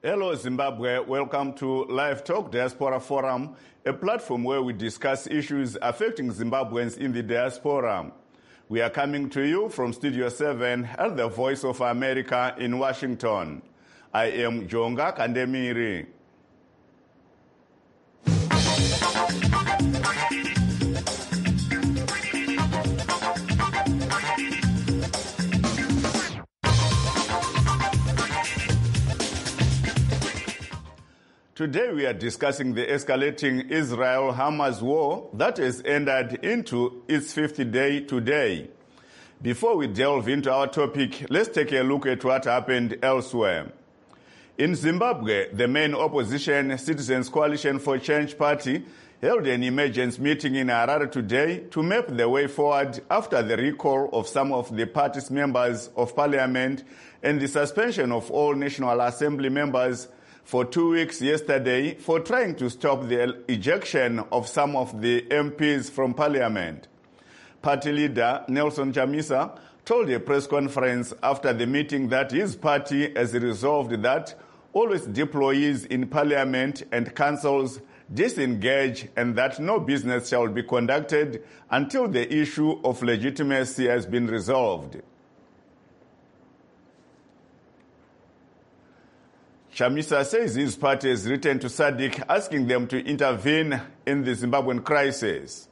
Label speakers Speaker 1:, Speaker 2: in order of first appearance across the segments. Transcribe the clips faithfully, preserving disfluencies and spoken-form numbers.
Speaker 1: Hello Zimbabwe, welcome to Live Talk Diaspora Forum, a platform where we discuss issues affecting Zimbabweans in the diaspora. We are coming to you from Studio seven at the Voice of America in Washington. I am Jonga Kandemiri. Today we are discussing the escalating Israel-Hamas war that has entered into its fifth day today. Before we delve into our topic, let's take a look at what happened elsewhere. In Zimbabwe, the main opposition Citizens Coalition for Change Party held an emergency meeting in Harare today to map the way forward after the recall of some of the party's members of parliament and the suspension of all National Assembly members for two weeks yesterday for trying to stop the ejection of some of the M Ps from parliament. Party leader Nelson Chamisa told a press conference after the meeting that his party has resolved that all its employees in parliament and councils disengage and that no business shall be conducted until the issue of legitimacy has been resolved. Chamisa says his party has written to S A D C asking them to intervene in the Zimbabwean crisis.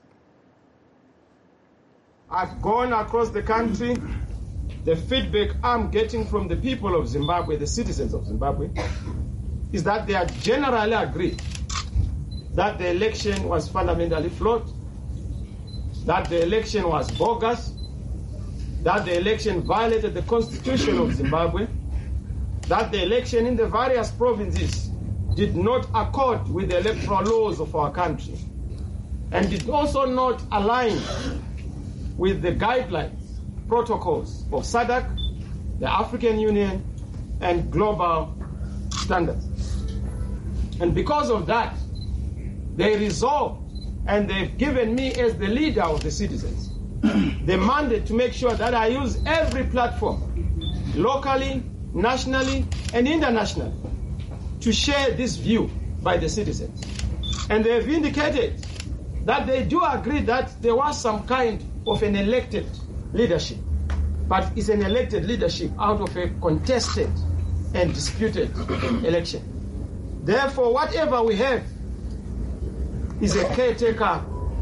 Speaker 2: I've gone across the country. The feedback I'm getting from the people of Zimbabwe, the citizens of Zimbabwe, is that they are generally agreed that the election was fundamentally flawed, that the election was bogus, that the election violated the constitution of Zimbabwe, that the election in the various provinces did not accord with the electoral laws of our country and did also not align with the guidelines, protocols of S A D C, the African Union, and global standards. And because of that, they resolved and they've given me as the leader of the citizens the mandate to make sure that I use every platform, locally, nationally and internationally, to share this view by the citizens. And they have indicated that they do agree that there was some kind of an elected leadership, but it's an elected leadership out of a contested and disputed election. Therefore, whatever we have is a caretaker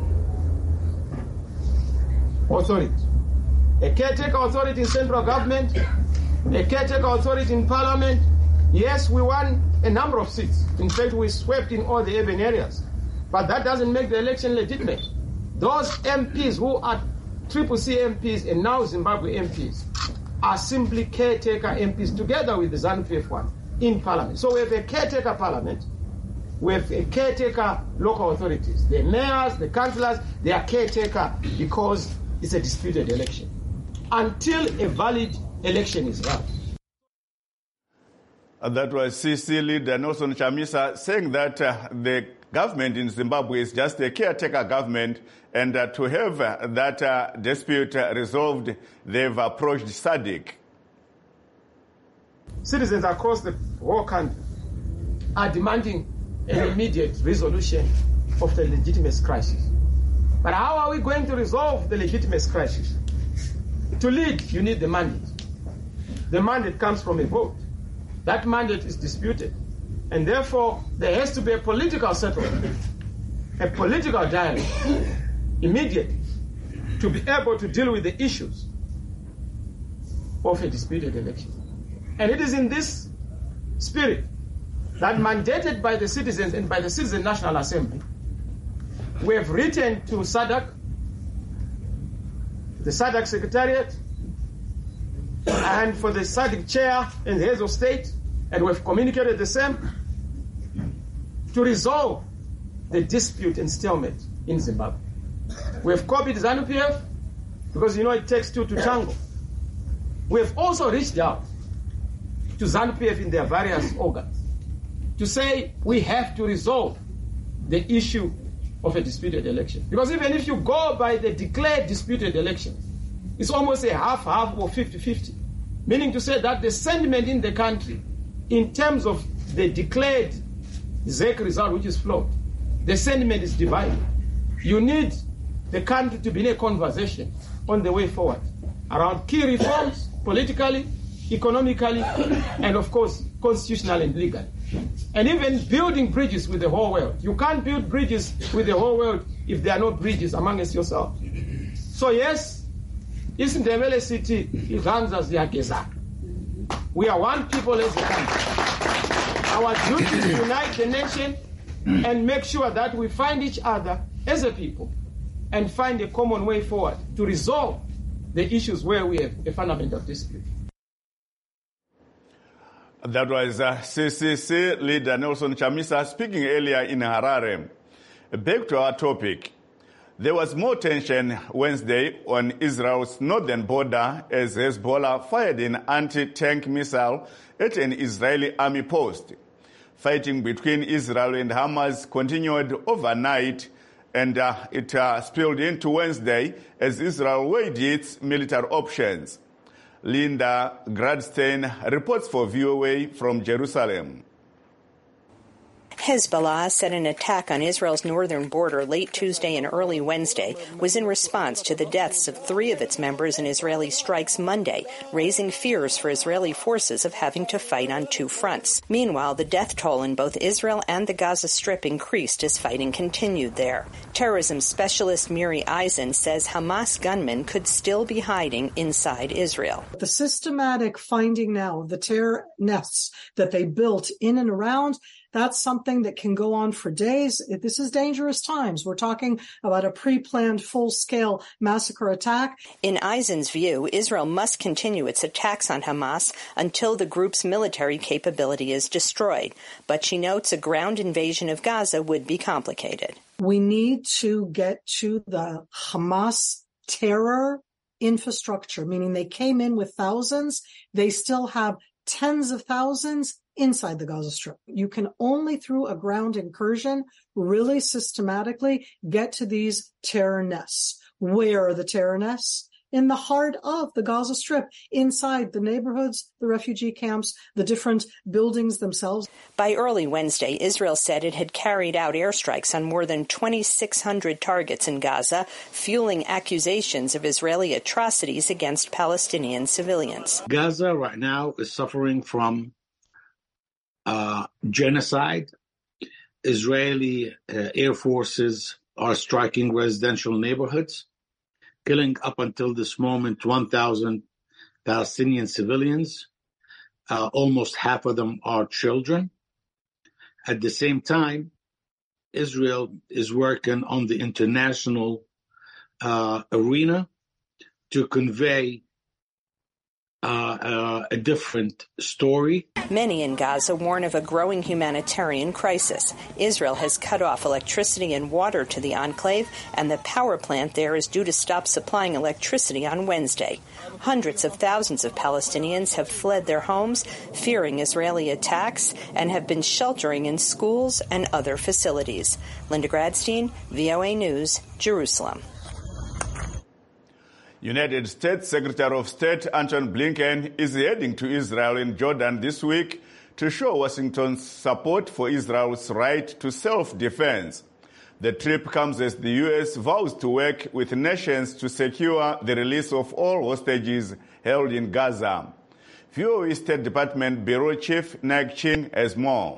Speaker 2: authority. A caretaker authority in central government, a caretaker authority in parliament. Yes, we won a number of seats. In fact, we swept in all the urban areas. But that doesn't make the election legitimate. Those M Ps who are Triple C M Ps and now Zimbabwe M Ps are simply caretaker M Ps together with the ZANU P F one in parliament. So we have a caretaker parliament, we have a caretaker local authorities. The mayors, the councillors, they are caretaker because it's a disputed election. Until a valid election is run.
Speaker 1: That was C C leader Nelson Chamisa saying that uh, the government in Zimbabwe is just a caretaker government, and uh, to have uh, that uh, dispute uh, resolved, they've approached S A D C.
Speaker 2: Citizens across the whole country are demanding an immediate resolution of the legitimacy crisis. But how are we going to resolve the legitimacy crisis? To lead, you need the mandate. The mandate comes from a vote. That mandate is disputed. And therefore, there has to be a political settlement, a political dialogue, immediately, to be able to deal with the issues of a disputed election. And it is in this spirit that, mandated by the citizens and by the Citizen National Assembly, we have written to S A D C, the S A D C Secretariat, and for the S A D C chair and the heads of state, and we've communicated the same, to resolve the dispute and stalemate in Zimbabwe. We have copied ZANU P F because you know it takes two to tango. We have also reached out to ZANU P F in their various organs to say we have to resolve the issue of a disputed election. Because even if you go by the declared disputed election, it's almost a half-half or fifty-fifty, meaning to say that the sentiment in the country in terms of the declared Z E C result, which is flawed. The sentiment is divided. You need the country to be in a conversation on the way forward around key reforms, politically, economically, and of course, constitutionally and legally. And even building bridges with the whole world. You can't build bridges with the whole world if there are no bridges amongst yourself. So yes, isindebele city izandla ziyageza. We are one people as a country. Our duty is to unite the nation and make sure that we find each other as a people and find a common way forward to resolve the issues where we have a fundamental dispute.
Speaker 1: That was uh, C C C leader Nelson Chamisa speaking earlier in Harare. Back to our topic. There was more tension Wednesday on Israel's northern border as Hezbollah fired an anti-tank missile at an Israeli army post. Fighting between Israel and Hamas continued overnight, and uh, it uh, spilled into Wednesday as Israel weighed its military options. Linda Gradstein reports for V O A from Jerusalem.
Speaker 3: Hezbollah said an attack on Israel's northern border late Tuesday and early Wednesday was in response to the deaths of three of its members in Israeli strikes Monday, raising fears for Israeli forces of having to fight on two fronts. Meanwhile, the death toll in both Israel and the Gaza Strip increased as fighting continued there. Terrorism specialist Miri Eisen says Hamas gunmen could still be hiding inside Israel.
Speaker 4: The systematic finding now of the terror nests that they built in and around, that's something that can go on for days. This is dangerous times. We're talking about a pre-planned full-scale massacre attack.
Speaker 3: In Eisen's view, Israel must continue its attacks on Hamas until the group's military capability is destroyed. But she notes a ground invasion of Gaza would be complicated.
Speaker 4: We need to get to the Hamas terror infrastructure, meaning they came in with thousands. They still have tens of thousands inside the Gaza Strip. You can only through a ground incursion really systematically get to these terror nests. Where are the terror nests? In the heart of the Gaza Strip, inside the neighborhoods, the refugee camps, the different buildings themselves.
Speaker 3: By early Wednesday, Israel said it had carried out airstrikes on more than twenty-six hundred targets in Gaza, fueling accusations of Israeli atrocities against Palestinian civilians.
Speaker 5: Gaza right now is suffering from uh, genocide. Israeli uh, air forces are striking residential neighborhoods, killing up until this moment one thousand Palestinian civilians. Uh, almost half of them are children. At the same time, Israel is working on the international uh, arena to convey Uh, uh, a different story.
Speaker 3: Many in Gaza warn of a growing humanitarian crisis. Israel has cut off electricity and water to the enclave, and the power plant there is due to stop supplying electricity on Wednesday. Hundreds of thousands of Palestinians have fled their homes, fearing Israeli attacks, and have been sheltering in schools and other facilities. Linda Gradstein, V O A News, Jerusalem.
Speaker 1: United States Secretary of State Antony Blinken is heading to Israel and Jordan this week to show Washington's support for Israel's right to self-defense. The trip comes as the U S vows to work with nations to secure the release of all hostages held in Gaza. V O A State Department Bureau Chief Nag Chin has more.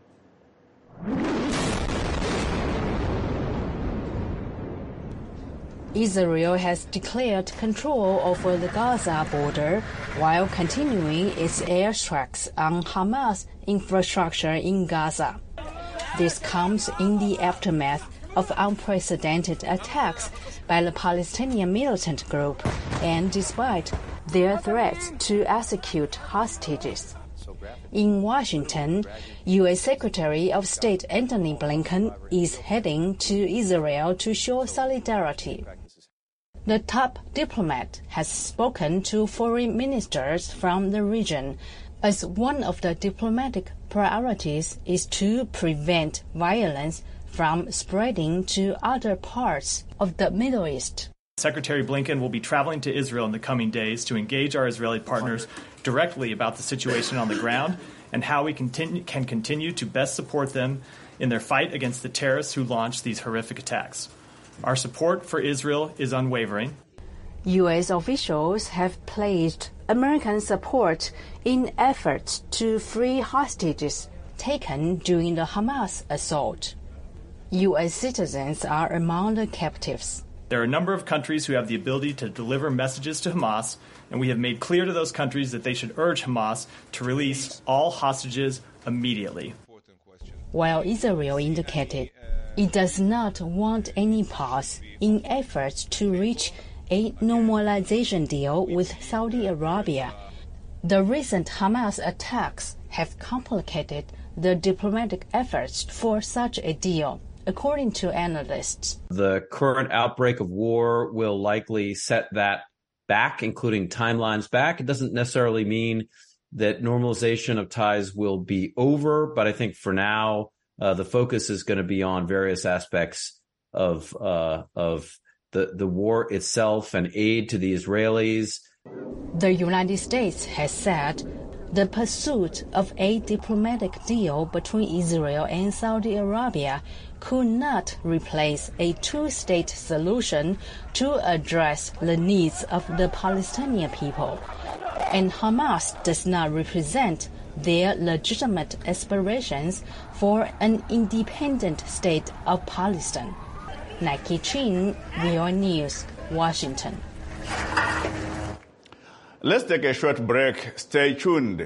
Speaker 6: Israel has declared control over the Gaza border while continuing its airstrikes on Hamas infrastructure in Gaza. This comes in the aftermath of unprecedented attacks by the Palestinian militant group and despite their threats to execute hostages. In Washington, U S Secretary of State Antony Blinken is heading to Israel to show solidarity. The top diplomat has spoken to foreign ministers from the region, as one of the diplomatic priorities is to prevent violence from spreading to other parts of the Middle East.
Speaker 7: Secretary Blinken will be traveling to Israel in the coming days to engage our Israeli partners directly about the situation on the ground and how we continue, can continue to best support them in their fight against the terrorists who launched these horrific attacks. Our support for Israel is unwavering.
Speaker 6: U S officials have pledged American support in efforts to free hostages taken during the Hamas assault. U S citizens are among the captives.
Speaker 7: There are a number of countries who have the ability to deliver messages to Hamas, and we have made clear to those countries that they should urge Hamas to release all hostages immediately.
Speaker 6: While Israel indicated it does not want any pause in efforts to reach a normalization deal with Saudi Arabia, the recent Hamas attacks have complicated the diplomatic efforts for such a deal, according to analysts.
Speaker 8: The current outbreak of war will likely set that back, including timelines back. It doesn't necessarily mean that normalization of ties will be over, but I think for now, uh, the focus is going to be on various aspects of uh, of the, the war itself and aid to the Israelis.
Speaker 6: The United States has said the pursuit of a diplomatic deal between Israel and Saudi Arabia could not replace a two-state solution to address the needs of the Palestinian people, and Hamas does not represent their legitimate aspirations for an independent state of Palestine. Nike Chin, V O A News, Washington.
Speaker 1: Let's take a short break. Stay tuned.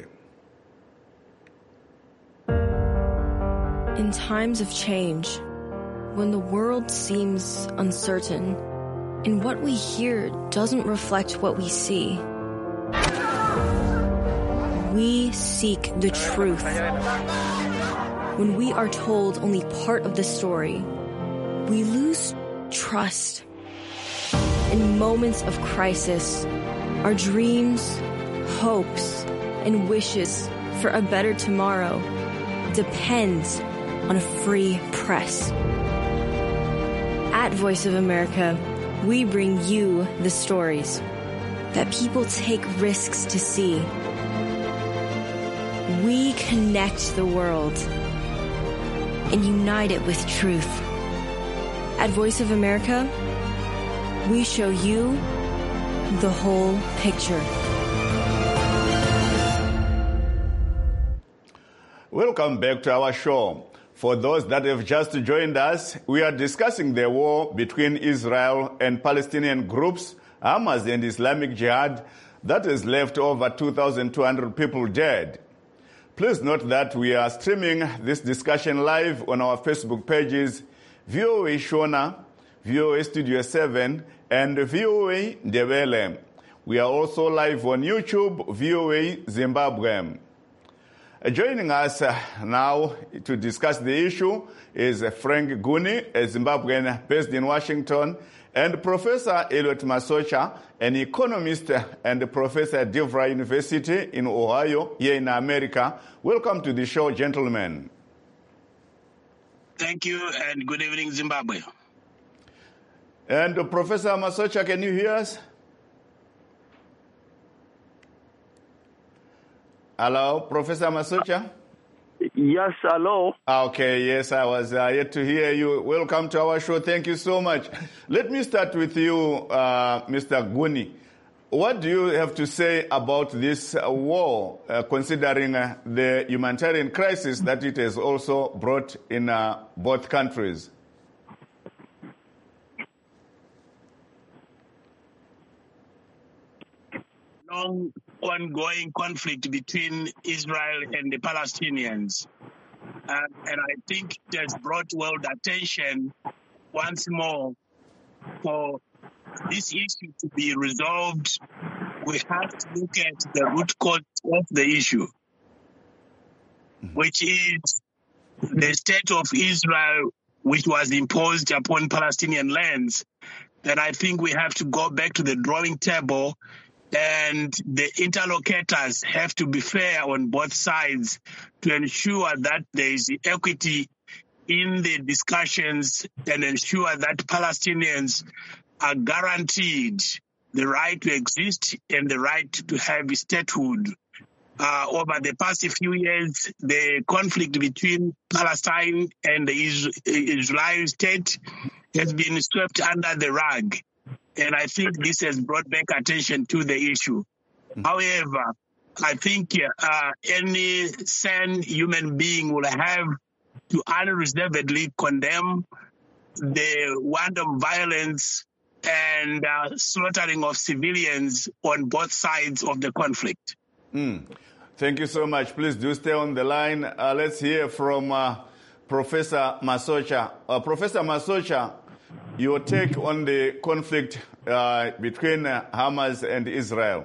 Speaker 9: In times of change, when the world seems uncertain and what we hear doesn't reflect what we see, we seek the truth. When we are told only part of the story, we lose trust. In moments of crisis, our dreams, hopes, and wishes for a better tomorrow depends on a free press. At Voice of America, we bring you the stories that people take risks to see. We connect the world and unite it with truth. At Voice of America, we show you the whole picture.
Speaker 1: Welcome back to our show. For those that have just joined us, we are discussing the war between Israel and Palestinian groups, Hamas and Islamic Jihad, that has left over two thousand two hundred people dead. Please note that we are streaming this discussion live on our Facebook pages, V O A Shona, V O A Studio seven, and V O A Ndebele. We are also live on YouTube, V O A Zimbabwe. Uh, joining us uh, now to discuss the issue is uh, Frank Guni, a Zimbabwean based in Washington, and Professor Elliot Masocha, an economist and a professor at DeVry University in Ohio, here in America. Welcome to the show, gentlemen.
Speaker 10: Thank you, and good evening, Zimbabwe.
Speaker 1: And uh, Professor Masocha, can you hear us? Hello, Professor Masocha?
Speaker 11: Yes, hello.
Speaker 1: Okay, yes, I was uh, yet to hear you. Welcome to our show. Thank you so much. Let me start with you, uh, Mister Guni. What do you have to say about this uh, war, uh, considering uh, the humanitarian crisis that it has also brought in uh, both countries?
Speaker 10: Long ongoing conflict between Israel and the Palestinians. Uh, and I think it has brought world attention once more for this issue to be resolved. We have to look at the root cause of the issue, which is the state of Israel, which was imposed upon Palestinian lands. Then I think we have to go back to the drawing table, and the interlocutors have to be fair on both sides to ensure that there is equity in the discussions and ensure that Palestinians are guaranteed the right to exist and the right to have statehood. uh, over the past few years, the conflict between Palestine and the Israeli state has been swept under the rug. And I think this has brought back attention to the issue. Mm-hmm. However, I think uh, any sane human being will have to unreservedly condemn the wanton violence and uh, slaughtering of civilians on both sides of the conflict.
Speaker 1: Mm. Thank you so much. Please do stay on the line. Uh, let's hear from uh, Professor Masocha. Uh, Professor Masocha, your take on the conflict uh, between uh, Hamas and Israel.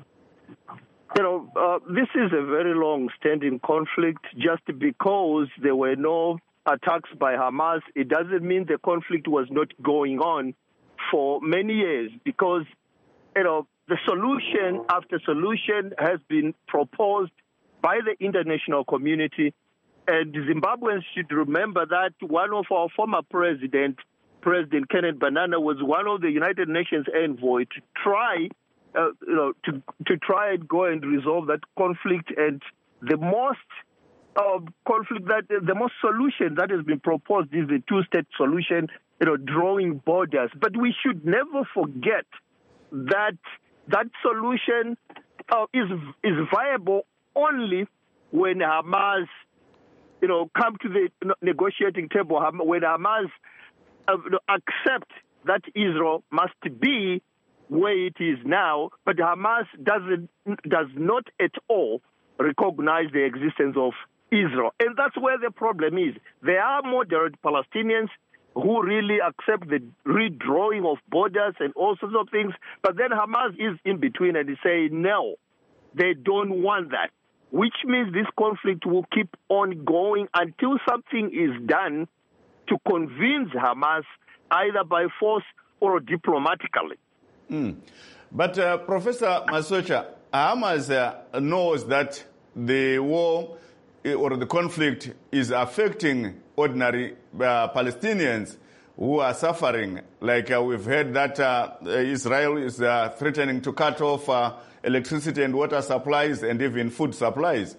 Speaker 11: You know, uh, this is a very long-standing conflict. Just because there were no attacks by Hamas, it doesn't mean the conflict was not going on for many years, because, you know, the solution after solution has been proposed by the international community. And Zimbabweans should remember that one of our former president, President Kenneth Banana, was one of the United Nations envoy to try, uh, you know, to to try and go and resolve that conflict. And the most uh, conflict that the most solution that has been proposed is the two-state solution, you know, drawing borders. But we should never forget that that solution uh, is is viable only when Hamas, you know, come to the negotiating table. When Hamas uh, accept that Israel must be where it is now, but Hamas doesn't does not at all recognize the existence of Israel, and that's where the problem is. There are moderate Palestinians who really accept the redrawing of borders and all sorts of things. But then Hamas is in between and they say, no, they don't want that, which means this conflict will keep on going until something is done to convince Hamas, either by force or diplomatically.
Speaker 1: Mm. But uh, Professor Masocha, Hamas uh, knows that the war or the conflict is affecting ordinary uh, Palestinians who are suffering. Like uh, we've heard that uh, Israel is uh, threatening to cut off uh, electricity and water supplies and even food supplies.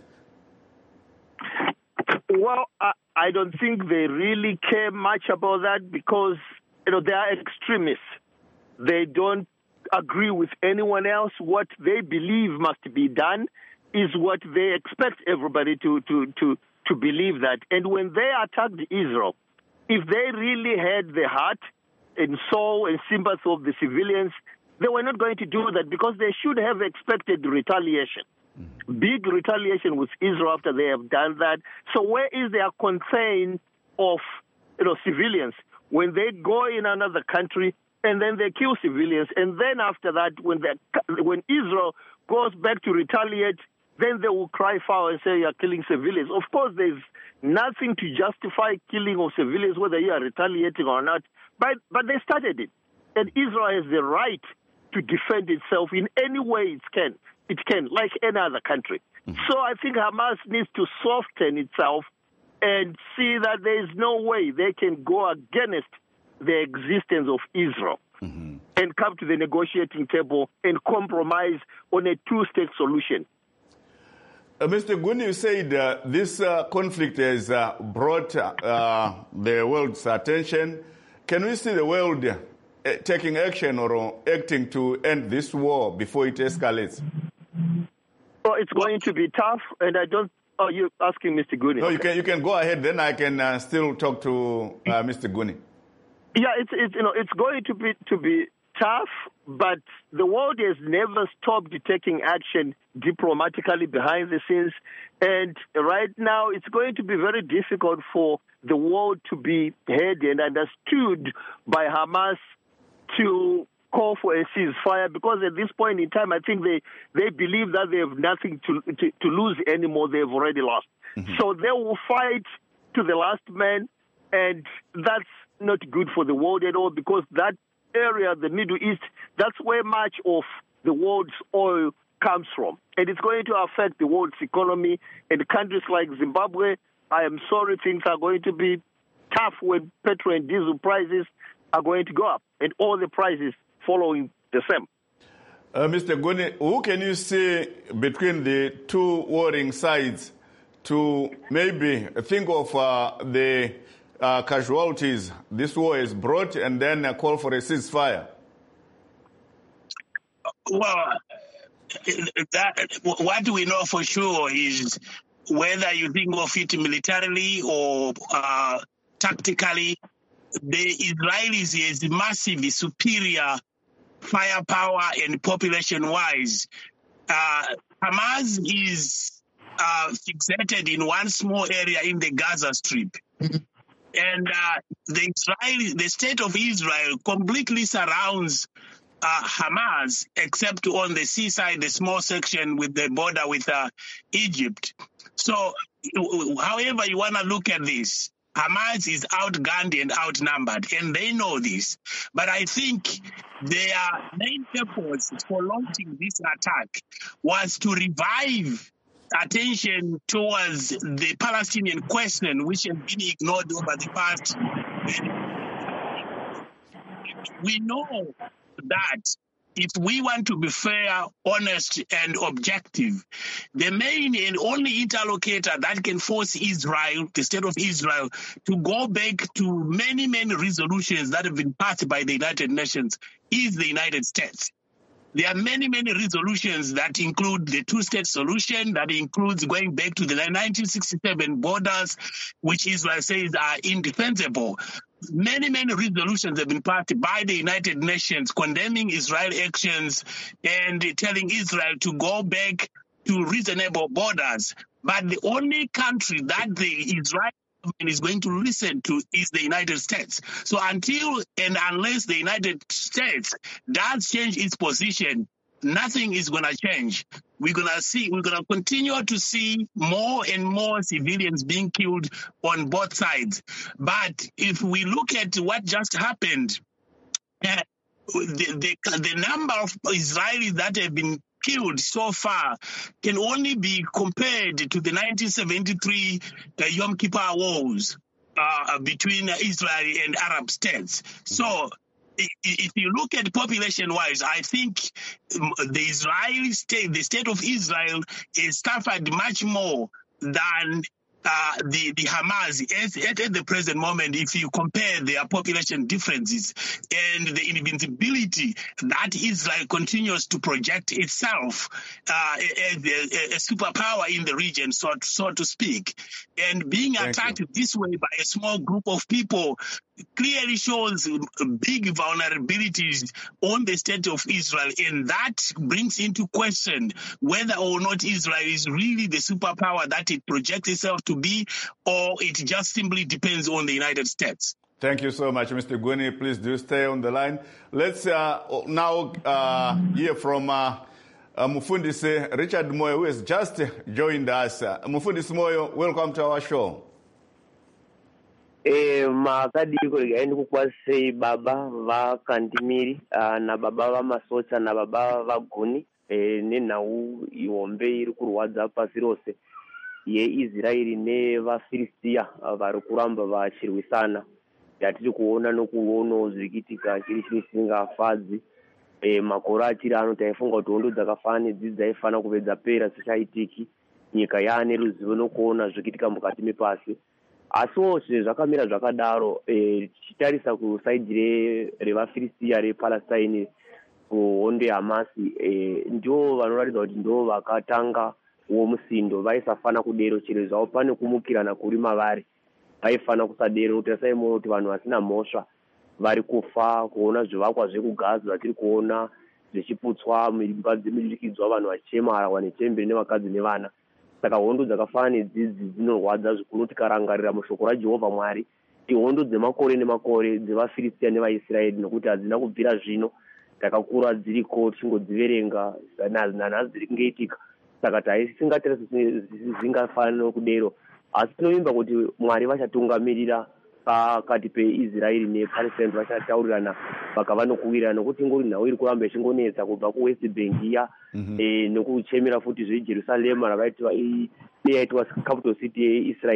Speaker 11: Well, I, I don't think they really care much about that, because, you know, they are extremists. They don't agree with anyone else. What they believe must be done is what they expect everybody to, to, to, to believe that. And when they attacked Israel, if they really had the heart and soul and sympathy of the civilians, they were not going to do that, because they should have expected retaliation. Mm-hmm. Big retaliation with Israel after they have done that. So where is their concern of, you know, civilians when they go in another country and then they kill civilians, and then after that, when they, when Israel goes back to retaliate, then they will cry foul and say you are killing civilians. Of course, there's nothing to justify killing of civilians, whether you are retaliating or not. But but they started it, and Israel has the right to defend itself in any way it can. It can, like any other country. Mm-hmm. So I think Hamas needs to soften itself and see that there is no way they can go against the existence of Israel. Mm-hmm. And come to the negotiating table and compromise on a two-state solution.
Speaker 1: Uh, Mister Guni, you said uh, this uh, conflict has uh, brought uh, the world's attention. Can we see the world uh, taking action or acting to end this war before it escalates?
Speaker 11: Well, it's going to be tough, and I don't. Oh, you're asking Mister Guni?
Speaker 1: No,
Speaker 11: okay.
Speaker 1: you can you can go ahead. Then I can uh, still talk to uh, Mister Guni.
Speaker 11: Yeah, it's it's you know it's going to be to be tough, but the world has never stopped taking action diplomatically behind the scenes, and right now it's going to be very difficult for the world to be heard and understood by Hamas to call for a ceasefire, because at this point in time, I think they, they believe that they have nothing to, to, to lose anymore. They've already lost. Mm-hmm. So they will fight to the last man, and that's not good for the world at all, because that area, the Middle East, that's where much of the world's oil comes from. And it's going to affect the world's economy. And countries like Zimbabwe, I am sorry, things are going to be tough when petrol and diesel prices are going to go up, and all the prices following the same.
Speaker 1: Uh, Mister Guni, who can you see between the two warring sides to maybe think of uh, the uh, casualties this war has brought and then uh, call for a ceasefire?
Speaker 10: Well, that, what we know for sure is whether you think of it militarily or uh, tactically, the Israelis is massively superior firepower and population-wise. Uh, Hamas is uh, fixated in one small area in the Gaza Strip. Mm-hmm. And uh, the Israeli, the state of Israel completely surrounds uh, Hamas, except on the seaside, the small section with the border with uh, Egypt. So, however you want to look at this, Hamas is outgunned and outnumbered, and they know this. But I think their main purpose for launching this attack was to revive attention towards the Palestinian question, which has been ignored over the past. We know that if we want to be fair, honest, and objective, the main and only interlocutor that can force Israel, the state of Israel, to go back to many, many resolutions that have been passed by the United Nations is the United States. There are many, many resolutions that include the two-state solution, that includes going back to the nineteen sixty-seven borders, which Israel says are indefensible. Many, many resolutions have been passed by the United Nations condemning Israeli actions and telling Israel to go back to reasonable borders. But the only country that the Israeli government is going to listen to is the United States. So until and unless the United States does change its position, nothing is going to change. We're going to see, we're going to continue to see more and more civilians being killed on both sides. But if we look at what just happened, uh, the, the, the number of Israelis that have been killed so far can only be compared to the nineteen seventy-three uh, Yom Kippur wars uh, between Israel and Arab states. So if you look at population-wise, I think the Israeli state, the state of Israel, has suffered much more than uh, the, the Hamas at, at the present moment, if you compare their population differences and the invincibility that Israel continues to project itself uh, as a, a superpower in the region, so, so to speak. And being Thank attacked you. this way by a small group of people clearly shows big vulnerabilities on the state of Israel, and that brings into question whether or not Israel is really the superpower that it projects itself to be, or it just simply depends on the United States.
Speaker 1: Thank you so much, Mister Gwini. Please do stay on the line. Let's uh, now uh, hear from uh, uh, Mufundisi Richard Moyo, who has just joined us. Uh, Mufundisi Moyo, welcome to our show.
Speaker 12: Eh, makadi kuligaini kukwase baba va Kantimiri uh, na baba va Masocha na baba va Guni eh, nena u iombe iri kurwadza pasi rose ye Israeli ne va Filistia uh, vari kuramba vachirwisana yatiri kuona nokuona zvikitika chiri chisingafadzi eh, makore achiri ano taifunga kuti hondo dzakafanana idzi dzaifana kupedza pera zvichaitiki nyika yaane ruzivo nokuona zvikitika mukati mepasi. Asiwo zvinhu zvakamira zvakadaro tichitarisa eh, kusaidhi revafilistia repalestine kuhondo yehamasi eh, ndo vanoratidza kuti ndo vakatanga uwo musindo. Vaisafana kudero chero zvavo pane kumukirana kuri mavari, vaifana kusadero kuti asaimoona kuti vanhu vasina mhosva vari kufa, kuona zvivakwa zvekugaza zvatiri kuona zvichiputswa, imba dzemidurikidzwa, vanhu vachichema nechembere nevakadzi nevana. Saka hondo dzakafanana idzidzi dzinorwadza zvikuru tikarangarira mushoko raJehovha Mwari. Ihondo dzemakore nemakore dzevafilistia nevaisraeri, nokuti hadzina kubvira zvino, takakura dziriko tichingodziverenga nanhasi dziri kungeitika. Saka taisingatarisa zvingafanana kudero, asi tinovimba kuti Mwari vachatungamirira pakati peIsraeri nePalestine, vachataurirana vakava nokuwirana, nokuti ingori nhau iri kuramba ichingonetsa kubva kuWest Bank iya mm-hmm. eh, nokuchemera futi zveJerusarema ravaitwa yaitwa capital city yeIsrael.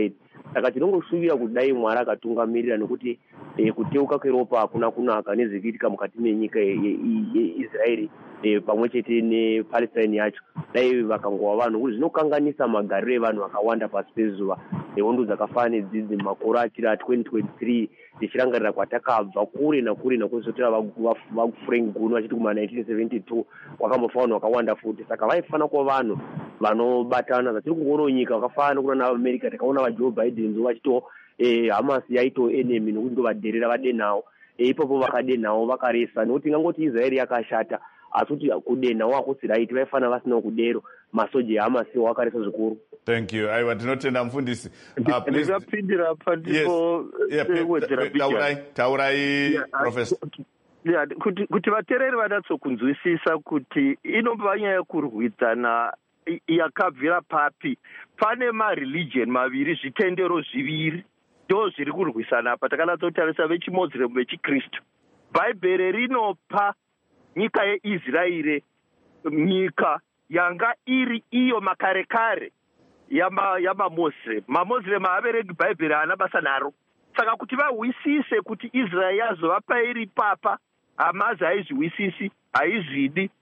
Speaker 12: saka tinongosuvira kudai Mwari akatungamirira nekuti eh, kuteuka kweropa hakuna kunaka nezvikuitika mukati menyika yeIsraeri eh, pamwe chete nePalestine yacho. Dai vakangova vanhu kuti zvinokanganisa magariro evanhu vakawanda pasi pezuva. Hondo dzakafanana nedzidzi makore achiri a twenty twenty-three tichirangarira kwatakabva kure nakure nakuzotera vaFrank Gunu vachiti kuma nineteen seventy-two kwakambofa vanhu vakawanda futi. Saka vaifana kuva vanhu vanobatana. Zvatiri kungoona nyika vakafanana kuna naAmerica takaona vaJoe Biden vachito eh, Hamas yaito enemy nokuti ndovadherera vadenhawo. Eh, ipapo vakadenhawo vakaresa nokuti ingangoti Israeli yakashata asi kuti kudenhawo hakusiraiti vaifana vasina kudero masoja eHamas wakaresa zvikuru.
Speaker 1: Thank you. Aiwa tinotenda mufundisi.
Speaker 11: Ndingapindira pa ndipo wedzera
Speaker 1: taurai taurai professor.
Speaker 11: Yeah, kuti kuti vatereri vanatsokunzwisisa kuti inobva nyaya yekurwidzana yakabvira papi. Pane ma-religion maviri, zvitendero zviviri ndo zviri kurwisana apa. Takanatsotarisa vechiMuslim vechiKristu. Bhaibheri rinopa nyika yeIsraeri nyika yanga iri iyo makare kare yama yama Muslim. Ma-Muslim haveregi Bhaibheri hana basa naro. Saka kuti vahwisise kuti Israeli yazovapa iri papa, Hamas haizviwisisi, haizvidi,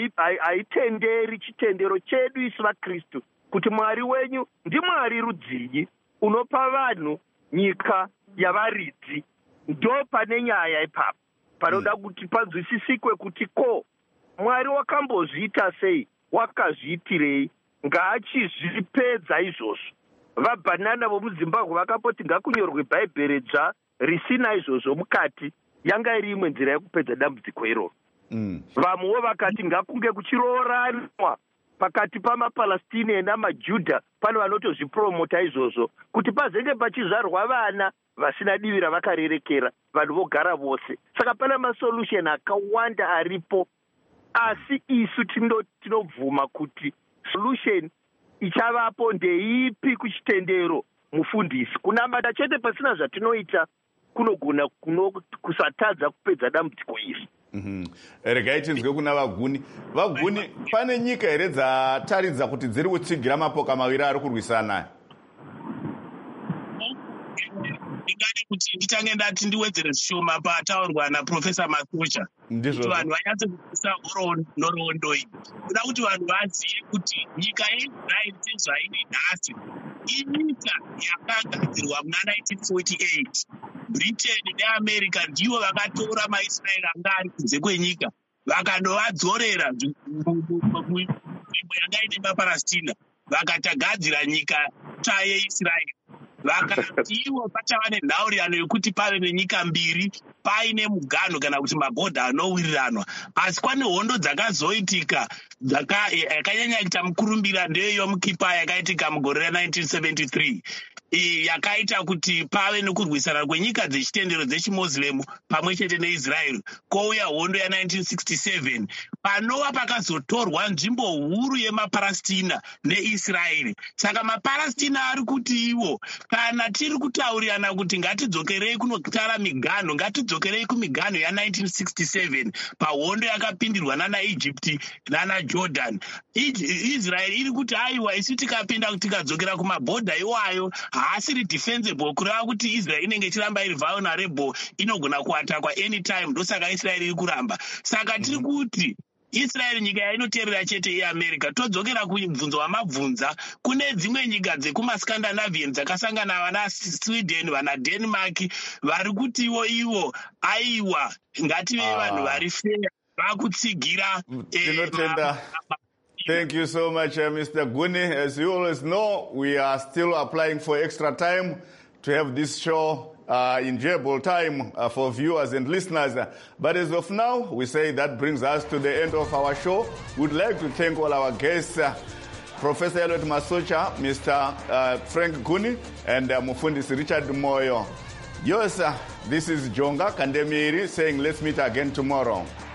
Speaker 11: haitenderi chitendero chedu isu vaKristu kuti Mwari wenyu ndiMwari rudzinyi unopa vanhu nyika yavaridzi. Ndo pane nyaya ipapo panoda kuti panzwisisikwe kuti ko Mwari wakambozviita sei, wakazviitirei, ngaachizvipedza izvozvo. VaBanana vomuZimbabwe vakapoti ngakunyorwe Bhaibheri dzva risina izvozvo mukati, yanga iri imwe nzira yekupedza dambudziko iroro.
Speaker 1: Mm.
Speaker 11: Vamwewo vakati ngakunge kuchirooranwa pakati pamaPalestinian namaJudha, pane vanotozvipromota izvozvo kuti pazenge pachizvarwa vana vasina divi ravakarerekera, vanhu vogara vose. Saka pane masolution akawanda aripo, asi isu tinobvuma kuti solution ichavapo ndeipi kuchitendero mufundisi. Kunamata chete pasina zvatinoita kunogona kusatadza kupedza dambudziko iri.
Speaker 1: Mhm. Regai tinzwe kuna vaguni. Vaguni pane nyika here dzataridza kuti dziri kutsigira mapoka maviri ari kurwisana.
Speaker 10: Ndingade kuti nditange ndati ndiwedzere zvishoma pataurwa naProfesa Masocha. Kuti vanhu vanyatse kubvisa nhoroondo iyi. Kuda kuti vanhu vazive kuti nyika yeIsraeri sezvairi nhasi inyika yakagadzirwa muna nineteen forty-eight. Britain neAmerica ndivo vakatora maIsraeri anga ari kunze kwenyika vakandovadzorera nzvimbo yanga ine maPalestina vakatagadzira nyika tsva yeIsraeri. Vakati ivo pachava nenhaurirano yekuti pave nenyika mbiri paine muganho kana kuti mabhodha anowiriranwa. Asi kwane hondo dzakazoitika yakanyanya kuita mukurumbira ndeyoyom Kippur yakaitika mugore ra-nineteen seventy-three. Iyi yakaita kuti pave nekurwisana kwenyika dzechitendero dzechiMuslim pamwe chete neIsraeri. Kouya hondo ya-nineteen sixty-seven panova pakazotorwa nzvimbo huru yemaPalestina neIsraeri. Saka maPalestina ari kuti ivo kana tiri kutaurirana kuti ngatidzokerei kunotara miganho, ngatidzokerei kumiganho ya-nineteen sixty-seven pahondo yakapindirwa nanaEgypt nanaJordan. Israeri iri kuti aiwa isu tikapinda tikadzokera kumabhodha iwayo haasiri defensible, kureva kuti Israel inenge ichiramba iri vulnerable, inogona kuatakwa anytime. Ndosaka Israel iri kuramba. Saka tiri kuti Israel nyika yainoteerera chete yeAmerica. Todzokera kumubvunzo wamabvunza, kune dzimwe nyika dzekumaScandinavian dzakasangana vana Sweden vana Denmark vari kutiwo ivo aiwa ngative vanhu vari fair vakutsigira.
Speaker 1: Tinotenda. Thank you so much, uh, Mister Guni. As you always know, we are still applying for extra time to have this show uh, enjoyable time uh, for viewers and listeners. Uh, but as of now, we say that brings us to the end of our show. We'd like to thank all our guests, uh, Professor Eliot Masocha, Mister Uh, Frank Guni, and uh, Mufundisi Richard Moyo. Yes, uh, this is Jonga Kandemiri saying let's meet again tomorrow.